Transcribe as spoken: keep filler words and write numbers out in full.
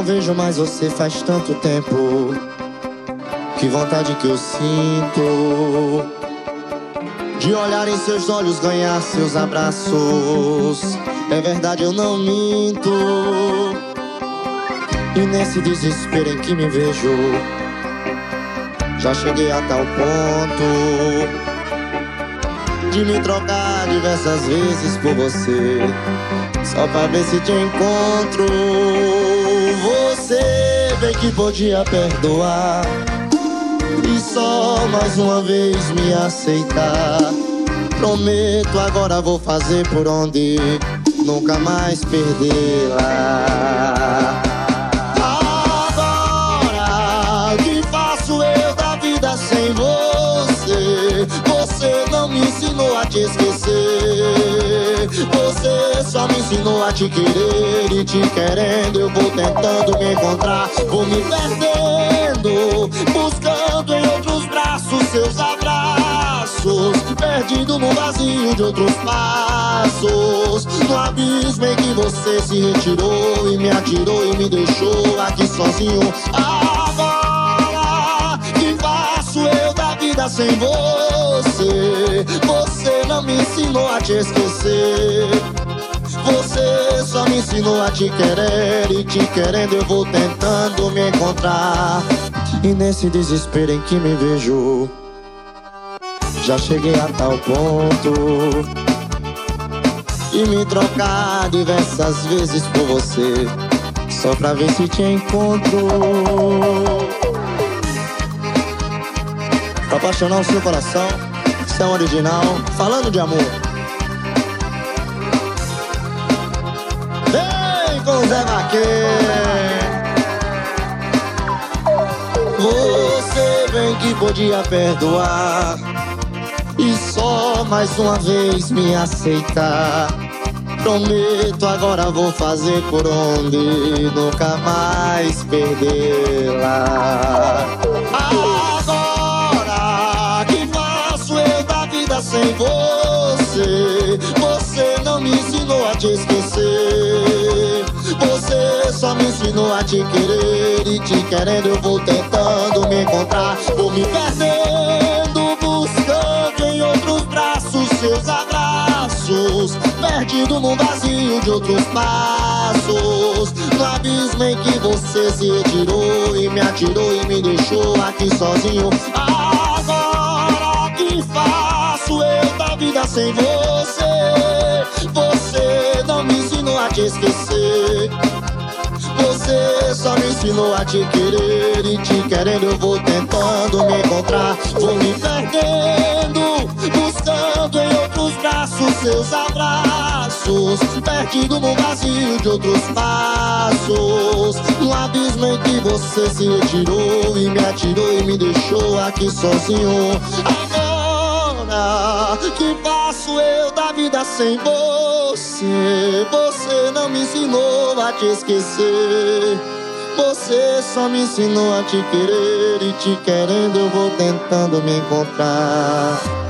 vejo mais você faz tanto tempo. Que vontade que eu sinto de olhar em seus olhos, ganhar seus abraços. É verdade, eu não minto. E nesse desespero em que me vejo, já cheguei a tal ponto de me trocar diversas vezes por você, só pra ver se te encontro. Você bem que podia perdoar e só mais uma vez me aceitar. Prometo, agora vou fazer por onde nunca mais perdê-la. Agora, o que faço eu da vida sem você? Você não me ensinou a te esquecer. Você só me ensinou a te querer. E te querendo eu vou tentando me encontrar. Vou me perdendo, buscando em outros braços seus abraços, perdido no vazio de outros passos, no abismo em que você se retirou e me atirou e me deixou aqui sozinho. Agora, que faço eu da vida sem você? Você não me ensinou a te esquecer. Você só me ensinou a te querer. E te querendo eu vou tentando me encontrar. E nesse desespero em que me vejo, já cheguei a tal ponto e me trocar diversas vezes por você, só pra ver se te encontro. Pra apaixonar o seu coração, isso é um original, falando de amor. Vem com o Zé Vaqueiro. Você bem que podia perdoar e só mais uma vez me aceitar. Prometo, agora vou fazer por onde nunca mais perdê-la. Agora, que faço eu da vida sem você? Você não me ensinou a te esquecer. Você só me ensinou a te querer. E te querendo eu vou tentando me encontrar. Vou me perdendo, buscando em outros braços seus abraços, perdido no vazio de outros passos, no abismo em que você se retirou e me atirou e me deixou aqui sozinho. Agora, que faço eu da vida sem você? Você não me ensinou a te esquecer. Você só me ensinou a te querer. E te querendo eu vou tentando me encontrar. Vou me perdendo, buscando em outros braços seus abraços, perdido no vazio de outros passos, no abismo em que você se retirou e me atirou e me deixou aqui sozinho. Agora, que faço eu da vida sem você? Você não me ensinou a te esquecer. Você só me ensinou a te querer. E te querendo eu vou tentando me encontrar.